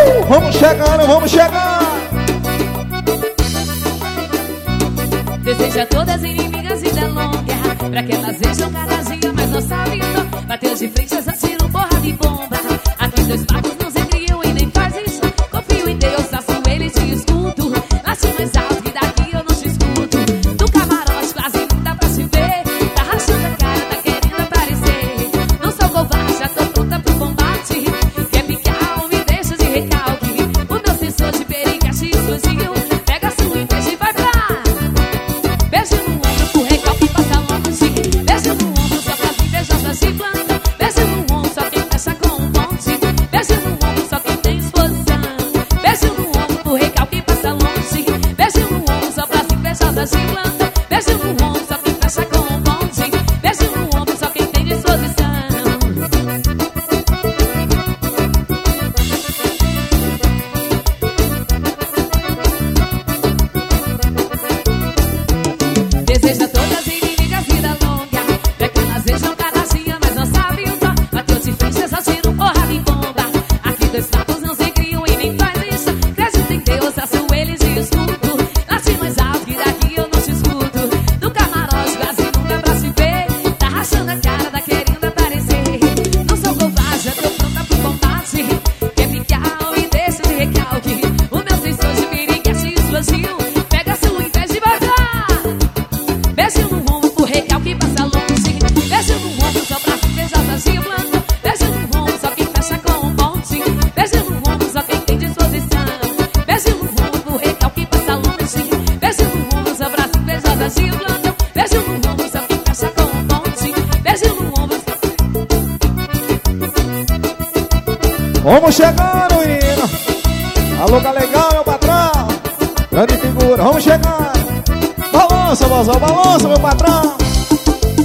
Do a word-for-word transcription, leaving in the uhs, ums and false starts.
Uh, vamos chegando, vamos chegar. Deseja todas inimigas vida longa, pra que elas vejam cada dia, mas não sabem não. Bateu de frente, assassino, porra de bomba. Aqui dois papos não se criam e nem faz isso. Confio em Deus, faço ele te escuto. Late mais alto que daqui eu não te escuto. No camarote quase não dá pra se ver. Tá rachando a cara, tá querendo aparecer. Não sou covarde, já tô pronta pro combate. Quer picar ou me deixa de recalque. O meu sensor de perigo te explodiu. Pega a sua inveja e vai pra beijo no ombro pro recalque passa longe. Beijo no ombro só pras invejosas de planta. Beijo no ombro só quem fecha com um monte. Beijo no ombro só quem tem disposição. Beijo no ombro pro recalque passa longe. Beijo no ombro só pras invejosas de planta. Beijo no ombro só quem fecha com um monte. Beijo no ombro só quem tem disposição. Deseja todas as inimigas vida longa, pra que elas vejam cada dia, mas não sabem o dó. Bateu de frente, assassino, porra de bomba. Aqui dois papos não se criam e nem faz isso. Acredita em Deus, faço eles e escuto. Late mais alto que daqui eu não te escuto. No camarote quase nunca pra se ver. Tá rachando a cara, tá querendo aparecer. Não sou covarde, já tô pronta pro combate. Quer picar ou me deixa de recalque. O meu sensor de perigo te explodiu. Pega a sua inveja e vai pra beijo no ombro pro recalque passa longe. Beijo no ombro só pra invejosas de planta. Beijo no ombro só quem fecha com um ponte. Beijo no ombro só quem tem disposição. Beijo no ombro pro recalque passa longe. Beijo no ombro só pra invejosas de planta. Beijo no ombro só quem fecha com um ponte. Beijo no ombro. Vamos chegando, menino. Alô, tá legal, meu patrão. Grande figura, vamos chegando. Balança, mozão, balança, meu patrão.